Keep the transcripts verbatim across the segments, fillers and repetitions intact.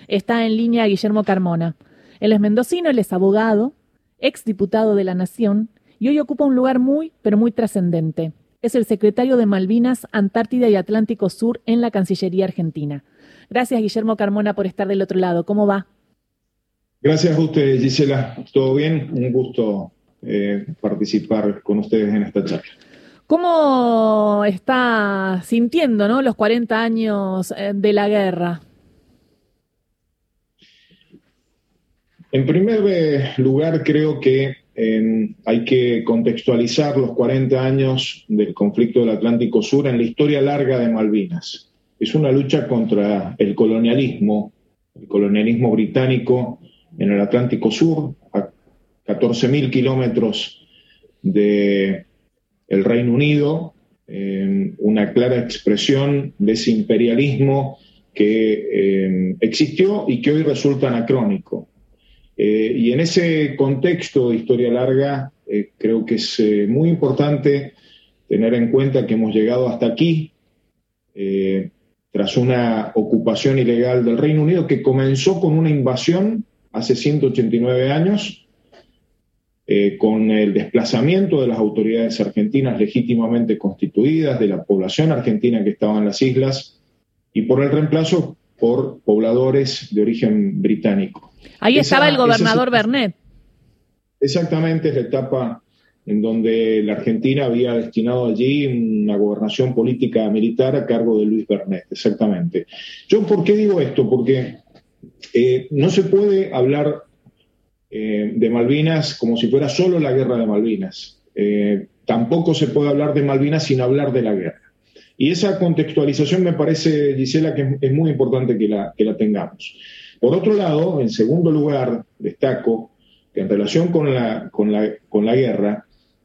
está en línea Guillermo Carmona. Él es mendocino, él es abogado, exdiputado de la Nación y hoy ocupa un lugar muy, pero muy trascendente. Es el secretario de Malvinas, Antártida y Atlántico Sur en la Cancillería Argentina. Gracias, Guillermo Carmona, por estar del otro lado. ¿Cómo va? Gracias a usted, Gisela. ¿Todo bien? Un gusto eh, participar con ustedes en esta charla. ¿Cómo está sintiendo, ¿no?, los cuarenta años de la guerra? En primer lugar, creo que eh, hay que contextualizar los cuarenta años del conflicto del Atlántico Sur en la historia larga de Malvinas. Es una lucha contra el colonialismo, el colonialismo británico en el Atlántico Sur, a catorce mil kilómetros del Reino Unido, eh, una clara expresión de ese imperialismo que eh, existió y que hoy resulta anacrónico. Eh, y en ese contexto de historia larga, eh, creo que es eh, muy importante tener en cuenta que hemos llegado hasta aquí, eh, tras una ocupación ilegal del Reino Unido que comenzó con una invasión hace ciento ochenta y nueve años, eh, con el desplazamiento de las autoridades argentinas legítimamente constituidas, de la población argentina que estaba en las islas, y por el reemplazo por pobladores de origen británico. Ahí esa, estaba el gobernador esa, Bernet. Exactamente, es la etapa en donde la Argentina había destinado allí una gobernación política militar a cargo de Luis Bernet, exactamente. ¿Yo por qué digo esto? Porque eh, no se puede hablar eh, de Malvinas como si fuera solo la guerra de Malvinas. Eh, tampoco se puede hablar de Malvinas sin hablar de la guerra. Y esa contextualización me parece, Gisela, que es muy importante que la, que la tengamos. Por otro lado, en segundo lugar, destaco que en relación con la, con la, con la guerra,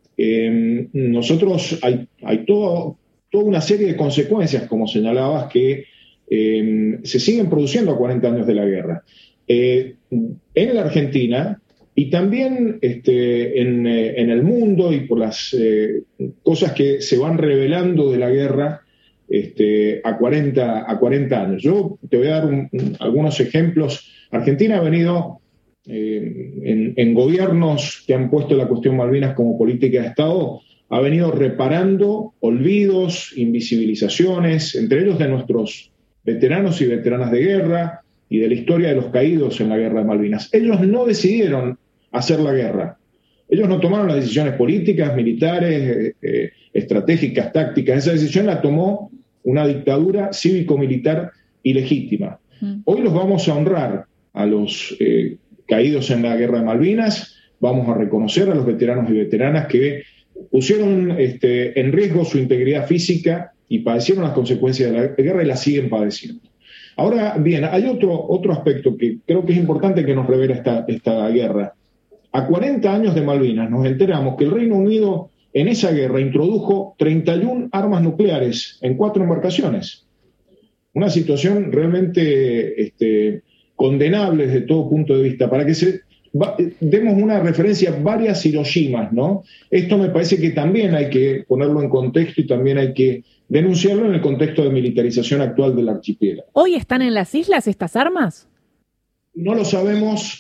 eh, nosotros hay, hay todo, toda una serie de consecuencias, como señalabas, que eh, se siguen produciendo a cuarenta años de la guerra. Eh, en la Argentina y también este, en, eh, en el mundo y por las eh, cosas que se van revelando de la guerra, Este, a, cuarenta, a cuarenta años. Yo te voy a dar un, un, algunos ejemplos. Argentina ha venido eh, en, en gobiernos que han puesto la cuestión Malvinas como política de Estado, ha venido reparando olvidos, invisibilizaciones, entre ellos de nuestros veteranos y veteranas de guerra y de la historia de los caídos en la guerra de Malvinas. Ellos no decidieron hacer la guerra. Ellos no tomaron las decisiones políticas, militares, eh, eh, estratégicas, tácticas. Esa decisión la tomó una dictadura cívico-militar ilegítima. Mm. Hoy los vamos a honrar a los eh, caídos en la guerra de Malvinas, vamos a reconocer a los veteranos y veteranas que pusieron este, en riesgo su integridad física y padecieron las consecuencias de la guerra y las siguen padeciendo. Ahora bien, hay otro, otro aspecto que creo que es importante que nos revela esta, esta guerra. A cuarenta años de Malvinas nos enteramos que el Reino Unido en esa guerra introdujo treinta y una armas nucleares en cuatro embarcaciones. Una situación realmente este, condenable desde todo punto de vista. Para que se, va, demos una referencia a varias Hiroshimas, ¿no? Esto me parece que también hay que ponerlo en contexto y también hay que denunciarlo en el contexto de militarización actual del archipiélago. ¿Hoy están en las islas estas armas? No lo sabemos.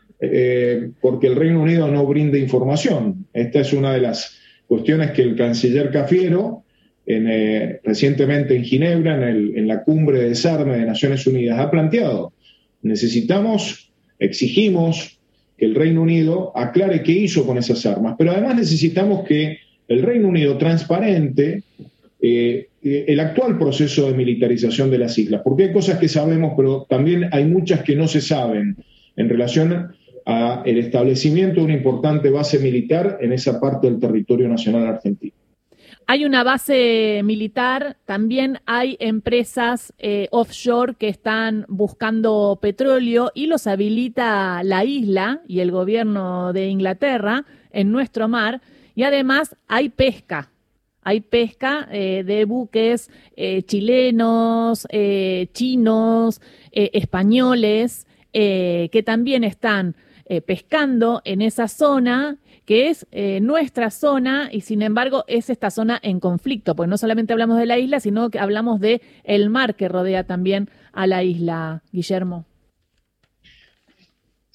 Eh, porque el Reino Unido no brinda información. Esta es una de las cuestiones que el canciller Cafiero, en, eh, recientemente en Ginebra, en, el, en la cumbre de desarme de Naciones Unidas, ha planteado. Necesitamos, exigimos que el Reino Unido aclare qué hizo con esas armas, pero además necesitamos que el Reino Unido transparente eh, el actual proceso de militarización de las islas, porque hay cosas que sabemos, pero también hay muchas que no se saben en relación a el establecimiento de una importante base militar en esa parte del territorio nacional argentino. Hay una base militar, también hay empresas eh, offshore que están buscando petróleo y los habilita la isla y el gobierno de Inglaterra en nuestro mar, y además hay pesca. Hay pesca eh, de buques eh, chilenos, eh, chinos, eh, españoles, eh, que también están Eh, pescando en esa zona que es eh, nuestra zona y sin embargo es esta zona en conflicto, porque no solamente hablamos de la isla, sino que hablamos de el mar que rodea también a la isla, Guillermo.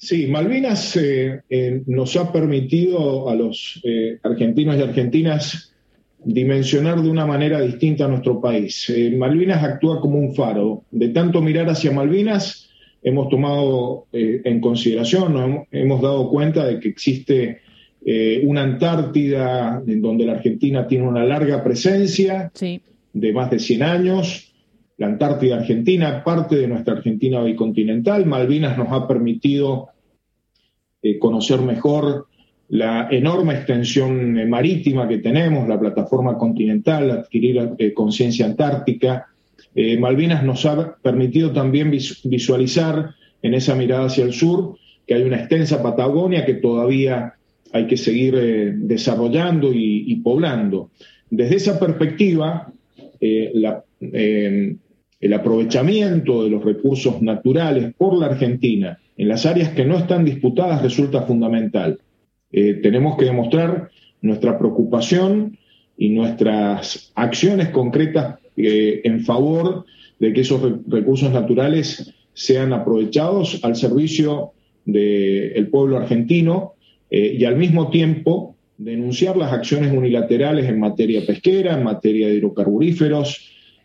Sí, Malvinas eh, eh, nos ha permitido a los eh, argentinos y argentinas dimensionar de una manera distinta a nuestro país. Eh, Malvinas actúa como un faro. De tanto mirar hacia Malvinas, hemos tomado eh, en consideración, nos hemos, hemos dado cuenta de que existe eh, una Antártida en donde la Argentina tiene una larga presencia, sí, de más de cien años. La Antártida Argentina, parte de nuestra Argentina bicontinental. Malvinas nos ha permitido eh, conocer mejor la enorme extensión eh, marítima que tenemos, la plataforma continental, adquirir eh, conciencia antártica. Eh, Malvinas nos ha permitido también vis- visualizar en esa mirada hacia el sur que hay una extensa Patagonia que todavía hay que seguir eh, desarrollando y, y poblando. Desde esa perspectiva, eh, la... Eh, el aprovechamiento de los recursos naturales por la Argentina en las áreas que no están disputadas resulta fundamental. Eh, tenemos que demostrar nuestra preocupación y nuestras acciones concretas eh, en favor de que esos re- recursos naturales sean aprovechados al servicio del pueblo argentino eh, y al mismo tiempo denunciar las acciones unilaterales en materia pesquera, en materia de hidrocarburíferos,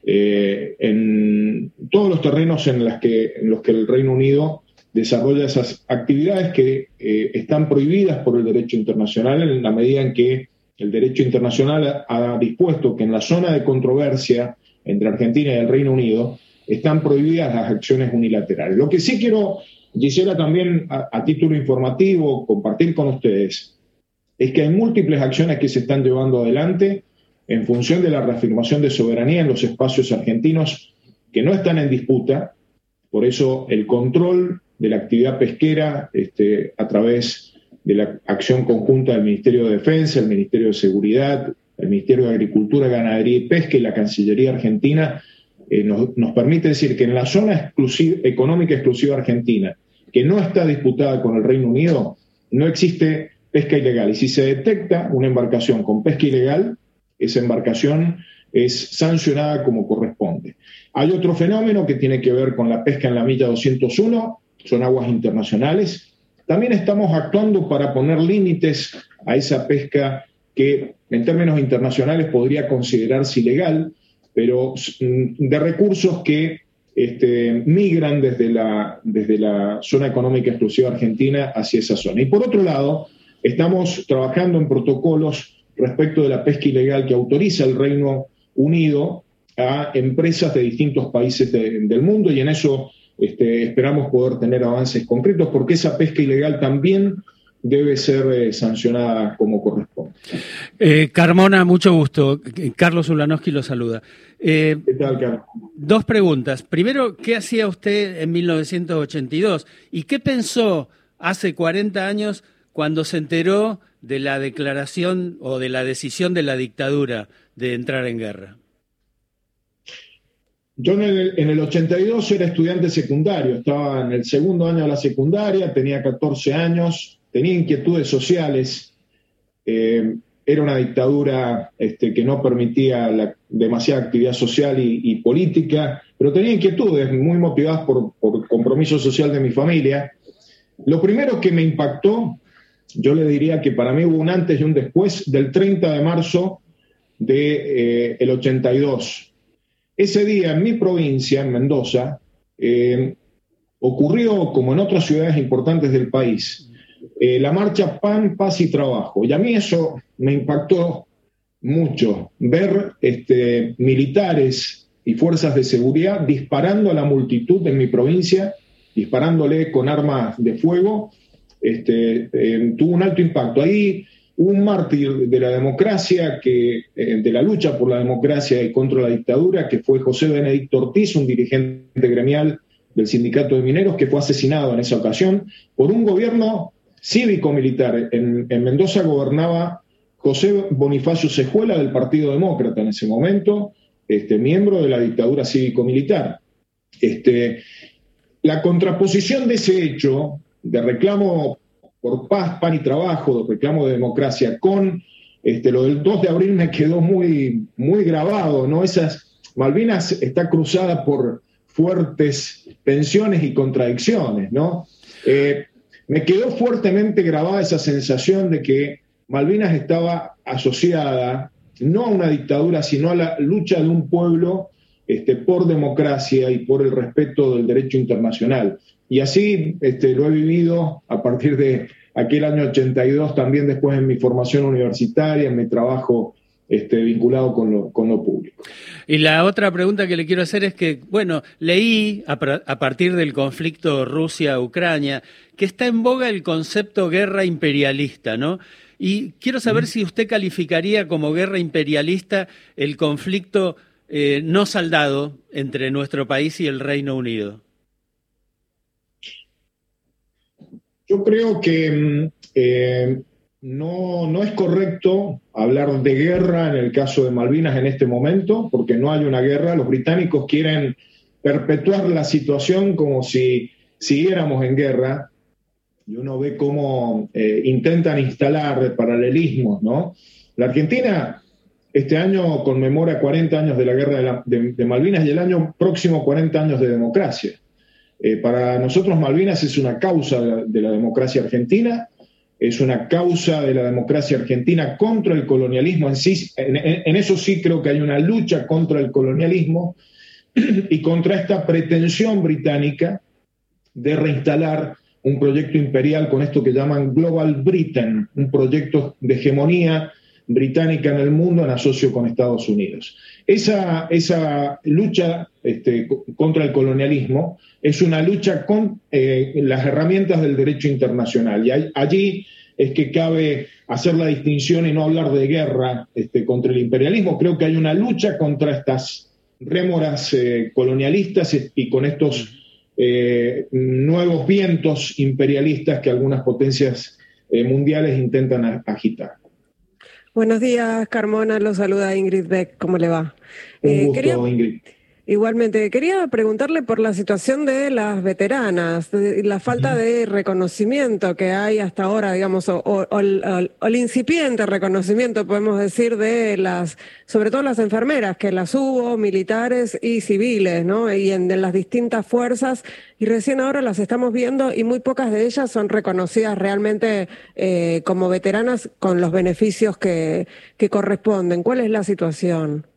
Eh, en todos los terrenos en, las que, en los que el Reino Unido desarrolla esas actividades que eh, están prohibidas por el derecho internacional en la medida en que el derecho internacional ha dispuesto que en la zona de controversia entre Argentina y el Reino Unido están prohibidas las acciones unilaterales. Lo que sí quiero, Gisela, también a, a título informativo, compartir con ustedes, es que hay múltiples acciones que se están llevando adelante en función de la reafirmación de soberanía en los espacios argentinos que no están en disputa. Por eso el control de la actividad pesquera este, a través de la acción conjunta del Ministerio de Defensa, el Ministerio de Seguridad, el Ministerio de Agricultura, Ganadería y Pesca y la Cancillería Argentina eh, nos, nos permite decir que en la zona exclusiva, económica exclusiva argentina, que no está disputada con el Reino Unido, no existe pesca ilegal. Y si se detecta una embarcación con pesca ilegal, esa embarcación es sancionada como corresponde. Hay otro fenómeno que tiene que ver con la pesca en la milla doscientos uno, son aguas internacionales. También estamos actuando para poner límites a esa pesca que en términos internacionales podría considerarse ilegal, pero de recursos que este, migran desde la, desde la zona económica exclusiva argentina hacia esa zona. Y por otro lado, estamos trabajando en protocolos respecto de la pesca ilegal que autoriza el Reino Unido a empresas de distintos países de, del mundo, y en eso este, esperamos poder tener avances concretos, porque esa pesca ilegal también debe ser eh, sancionada como corresponde. Eh, Carmona, mucho gusto. Carlos Ulanowski lo saluda. Eh, ¿Qué tal, Carlos? Dos preguntas. Primero, ¿qué hacía usted en mil novecientos ochenta y dos? ¿Y qué pensó hace cuarenta años cuando se enteró de la declaración o de la decisión de la dictadura de entrar en guerra? Yo en el, en el ochenta y dos era estudiante secundario, estaba en el segundo año de la secundaria, tenía catorce años, tenía inquietudes sociales, eh, era una dictadura este, que no permitía la, demasiada actividad social y, y política, pero tenía inquietudes muy motivadas por, por compromiso social de mi familia. Lo primero que me impactó, yo le diría que para mí hubo un antes y un después del treinta de marzo de, eh, el ochenta y dos. Ese día en mi provincia, en Mendoza, eh, ocurrió, como en otras ciudades importantes del país, eh, la marcha Pan, Paz y Trabajo. Y a mí eso me impactó mucho, ver este, militares y fuerzas de seguridad disparando a la multitud en mi provincia, disparándole con armas de fuego. Este, eh, tuvo un alto impacto. Ahí hubo un mártir de la democracia, que, eh, de la lucha por la democracia y contra la dictadura, que fue José Benedicto Ortiz, un dirigente gremial del Sindicato de Mineros, que fue asesinado en esa ocasión por un gobierno cívico-militar. En, en Mendoza gobernaba José Bonifacio Sejuela, del Partido Demócrata en ese momento, este, miembro de la dictadura cívico-militar. Este, la contraposición de ese hecho de reclamo por paz, pan y trabajo, de reclamo de democracia, con este, lo del dos de abril me quedó muy, muy grabado, ¿no? Esas, Malvinas está cruzada por fuertes tensiones y contradicciones, ¿no? Eh, me quedó fuertemente grabada esa sensación de que Malvinas estaba asociada no a una dictadura, sino a la lucha de un pueblo este, por democracia y por el respeto del derecho internacional. Y así este, lo he vivido a partir de aquel año ochenta y dos, también después en mi formación universitaria, en mi trabajo este, vinculado con lo, con lo público. Y la otra pregunta que le quiero hacer es que, bueno, leí a, a partir del conflicto Rusia-Ucrania que está en boga el concepto guerra imperialista, ¿no? Y quiero saber mm. si usted calificaría como guerra imperialista el conflicto eh, no saldado entre nuestro país y el Reino Unido. Yo creo que eh, no, no es correcto hablar de guerra en el caso de Malvinas en este momento, porque no hay una guerra. Los británicos quieren perpetuar la situación como si siguiéramos en guerra, y uno ve cómo eh, intentan instalar paralelismos, ¿no? La Argentina este año conmemora cuarenta años de la guerra de, la, de, de Malvinas y el año próximo cuarenta años de democracia. Eh, para nosotros Malvinas es una causa de la, de la democracia argentina, es una causa de la democracia argentina contra el colonialismo en sí. En, en, en eso sí creo que hay una lucha contra el colonialismo y contra esta pretensión británica de reinstalar un proyecto imperial con esto que llaman Global Britain, un proyecto de hegemonía británica en el mundo en asocio con Estados Unidos. Esa, esa lucha este, contra el colonialismo es una lucha con eh, las herramientas del derecho internacional, y hay, allí es que cabe hacer la distinción y no hablar de guerra este, contra el imperialismo. Creo que hay una lucha contra estas rémoras eh, colonialistas y con estos eh, nuevos vientos imperialistas que algunas potencias eh, mundiales intentan agitar. Buenos días, Carmona, lo saluda Ingrid Beck, ¿cómo le va? Un gusto, eh, quería, Ingrid. Igualmente, quería preguntarle por la situación de las veteranas, de la falta uh-huh. de reconocimiento que hay hasta ahora, digamos, o, o, o, o, o el incipiente reconocimiento, podemos decir, de las, sobre todo las enfermeras, que las hubo, militares y civiles, ¿no? Y en, en las distintas fuerzas, y recién ahora las estamos viendo y muy pocas de ellas son reconocidas realmente eh, como veteranas con los beneficios que, que corresponden. ¿Cuál es la situación?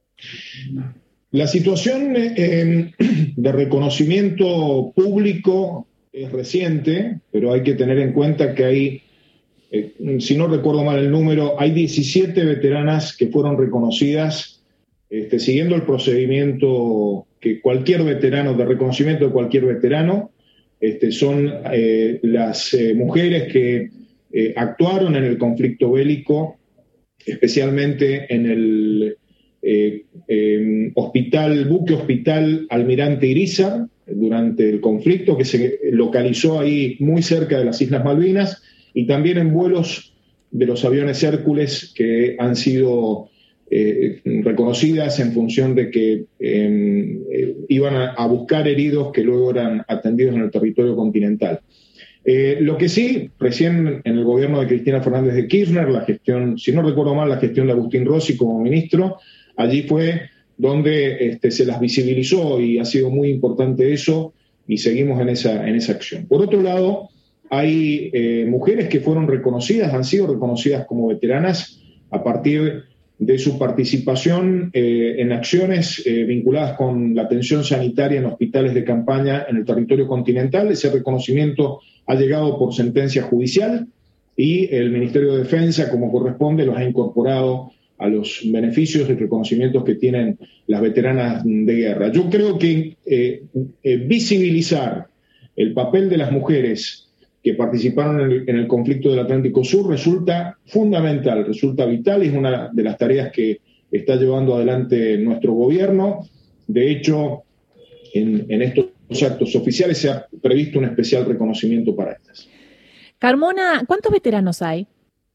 La situación eh, de reconocimiento público es reciente, pero hay que tener en cuenta que hay, eh, si no recuerdo mal el número, hay diecisiete veteranas que fueron reconocidas este, siguiendo el procedimiento que cualquier veterano, de reconocimiento de cualquier veterano, este, son eh, las eh, mujeres que eh, actuaron en el conflicto bélico, especialmente en el Eh, eh, hospital, buque hospital Almirante Irizar durante el conflicto, que se localizó ahí muy cerca de las Islas Malvinas, y también en vuelos de los aviones Hércules que han sido eh, reconocidas en función de que eh, eh, iban a, a buscar heridos que luego eran atendidos en el territorio continental. Eh, lo que sí, recién en el gobierno de Cristina Fernández de Kirchner, la gestión, si no recuerdo mal, la gestión de Agustín Rossi como ministro, allí fue donde este, se las visibilizó y ha sido muy importante eso, y seguimos en esa, en esa acción. Por otro lado, hay eh, mujeres que fueron reconocidas, han sido reconocidas como veteranas a partir de su participación eh, en acciones eh, vinculadas con la atención sanitaria en hospitales de campaña en el territorio continental. Ese reconocimiento ha llegado por sentencia judicial y el Ministerio de Defensa, como corresponde, los ha incorporado a los beneficios y reconocimientos que tienen las veteranas de guerra. Yo creo que eh, eh, visibilizar el papel de las mujeres que participaron en el, en el conflicto del Atlántico Sur resulta fundamental, resulta vital, y es una de las tareas que está llevando adelante nuestro gobierno. De hecho, en, en estos actos oficiales se ha previsto un especial reconocimiento para estas. Carmona, ¿cuántos veteranos hay?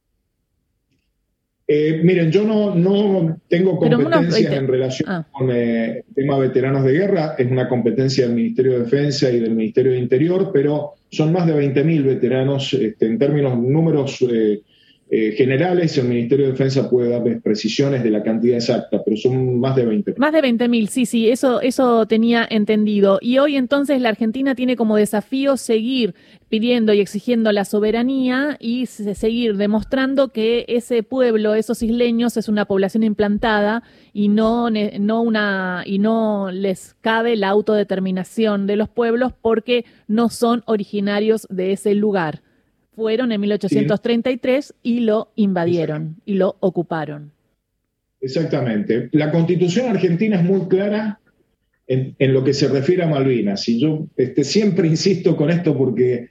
Eh, miren, yo no, no tengo competencias una... en relación ah. con el eh, tema de veteranos de guerra. Es una competencia del Ministerio de Defensa y del Ministerio de Interior, pero son más de veinte mil veteranos este, en términos números eh, eh, generales, el Ministerio de Defensa puede darles precisiones de la cantidad exacta, pero son más de veinte mil. Más de veinte mil, sí, sí, eso, eso tenía entendido. Y hoy entonces la Argentina tiene como desafío seguir pidiendo y exigiendo la soberanía y seguir demostrando que ese pueblo, esos isleños, es una población implantada y no, no una, y no les cabe la autodeterminación de los pueblos porque no son originarios de ese lugar. Fueron en mil ochocientos treinta y tres y lo invadieron y lo ocuparon. Exactamente. La Constitución argentina es muy clara en, en lo que se refiere a Malvinas. Y yo este, siempre insisto con esto porque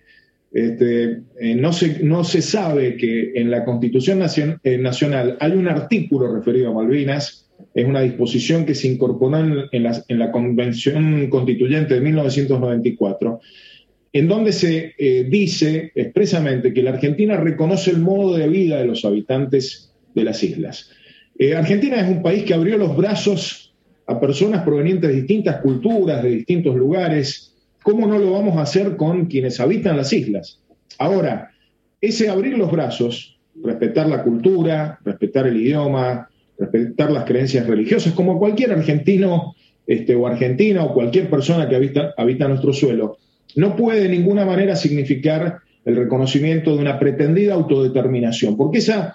este, eh, no, se, no se sabe que en la Constitución nacion, eh, Nacional hay un artículo referido a Malvinas. Es una disposición que se incorporó en, en, la, en la Convención Constituyente de mil novecientos noventa y cuatro, en donde se eh, dice expresamente que la Argentina reconoce el modo de vida de los habitantes de las islas. Eh, Argentina es un país que abrió los brazos a personas provenientes de distintas culturas, de distintos lugares. ¿Cómo no lo vamos a hacer con quienes habitan las islas? Ahora, ese abrir los brazos, respetar la cultura, respetar el idioma, respetar las creencias religiosas, como cualquier argentino este, o argentina o cualquier persona que habita, habita nuestro suelo, no puede de ninguna manera significar el reconocimiento de una pretendida autodeterminación, porque esa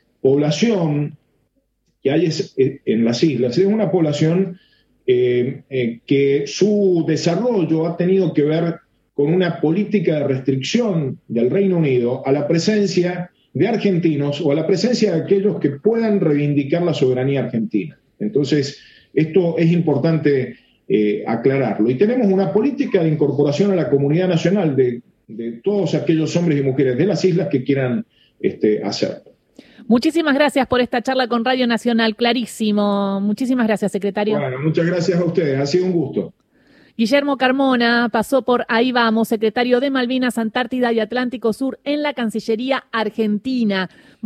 población que hay en las islas es una población eh, eh, que su desarrollo ha tenido que ver con una política de restricción del Reino Unido a la presencia de argentinos o a la presencia de aquellos que puedan reivindicar la soberanía argentina. Entonces, esto es importante Eh, aclararlo. Y tenemos una política de incorporación a la comunidad nacional de, de todos aquellos hombres y mujeres de las islas que quieran este, hacerlo. Muchísimas gracias por esta charla con Radio Nacional, clarísimo. Muchísimas gracias, secretario. Bueno, muchas gracias a ustedes, ha sido un gusto. Guillermo Carmona pasó por Ahí Vamos, secretario de Malvinas, Antártida y Atlántico Sur en la Cancillería Argentina.